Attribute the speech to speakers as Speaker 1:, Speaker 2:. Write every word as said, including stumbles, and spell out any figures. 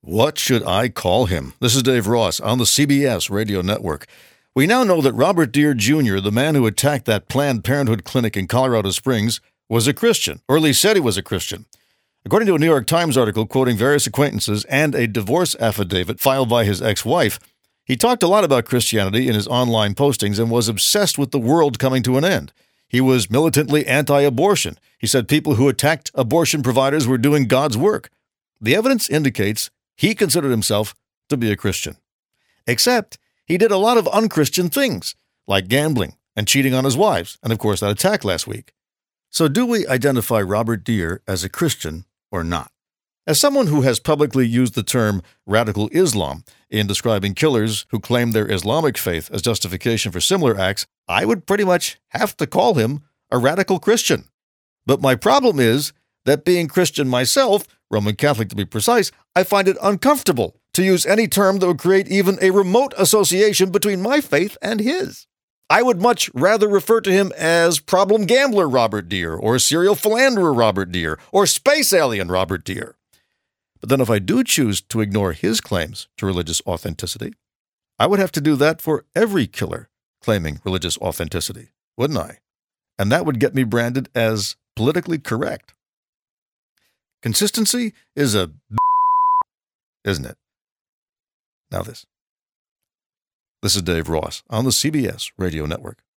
Speaker 1: What should I call him? This is Dave Ross on the C B S Radio Network. We now know that Robert Deere Junior, the man who attacked that Planned Parenthood clinic in Colorado Springs, was a Christian, or at least said he was a Christian. According to a New York Times article quoting various acquaintances and a divorce affidavit filed by his ex-wife, he talked a lot about Christianity in his online postings and was obsessed with the world coming to an end. He was militantly anti-abortion. He said people who attacked abortion providers were doing God's work. The evidence indicates he considered himself to be a Christian. Except he did a lot of unchristian things, like gambling and cheating on his wives, and of course that attack last week. So do we identify Robert Deere as a Christian or not? As someone who has publicly used the term radical Islam in describing killers who claim their Islamic faith as justification for similar acts, I would pretty much have to call him a radical Christian. But my problem is that being Christian myself, Roman Catholic to be precise, I find it uncomfortable to use any term that would create even a remote association between my faith and his. I would much rather refer to him as problem gambler Robert Deere, or serial philanderer Robert Deere, or space alien Robert Deere. But then if I do choose to ignore his claims to religious authenticity, I would have to do that for every killer claiming religious authenticity, wouldn't I? And that would get me branded as politically correct. Consistency is a isn't it? Now this. This is Dave Ross on the C B S Radio Network.